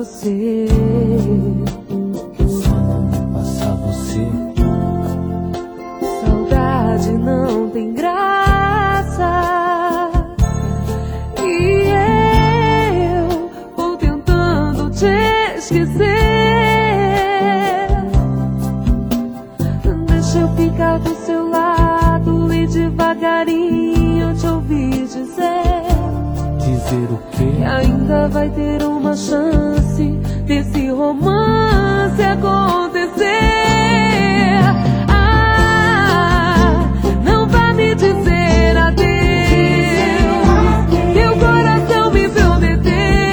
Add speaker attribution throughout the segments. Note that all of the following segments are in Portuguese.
Speaker 1: você.
Speaker 2: Que só não passa você.
Speaker 1: Saudade não tem graça, e eu vou tentando te esquecer. Deixa eu ficar do seu lado e devagarinho te ouvir dizer
Speaker 2: O quê?
Speaker 1: que ainda vai ter uma chance desse romance acontecer. Ah, não vá me dizer adeus. Meu coração me prometeu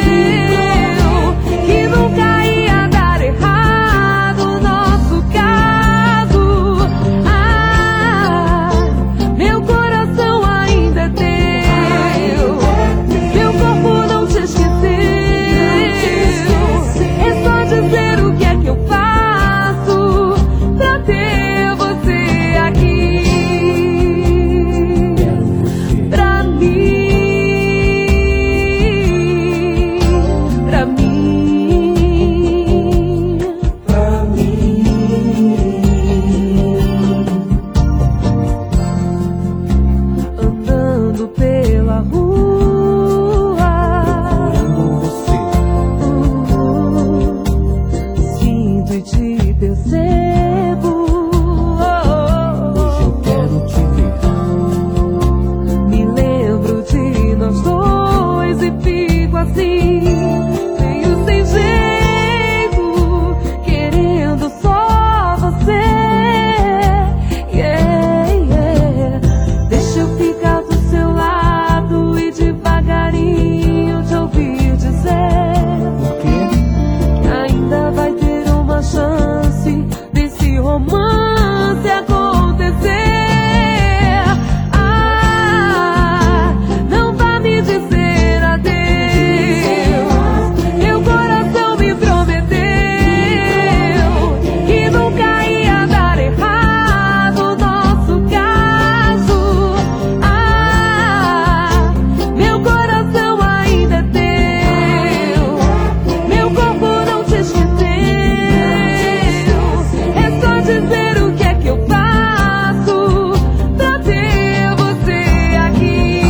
Speaker 1: que nunca ia dar errado o nosso caso. Ah, meu coração ainda é teu. Meu corpo não te esqueceu. É só dizer o que é que eu faço pra ter você aqui. Pra mim, pra mim,
Speaker 2: Pra mim.
Speaker 1: andando pela rua,
Speaker 2: Procurando você.
Speaker 1: sinto e te percebo.
Speaker 2: Hoje eu quero te ver.
Speaker 1: Me lembro de nós dois e fico assim, meio sem jeito, querendo só você. Yeah, yeah. Deixa eu ficar do seu lado e devagarinho te ouvir dizer
Speaker 2: O quê?
Speaker 1: que ainda vai ter uma chance desse romance acontecer. Ah, não vá me dizer adeus. Meu coração me prometeu que nunca ia dar errado o nosso caso. Ah, meu coração ainda é teu. Meu corpo não te esqueceu. É só dizer o que é que eu faço pra ter você aqui.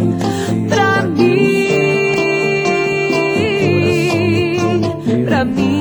Speaker 1: Pra mim, pra mim.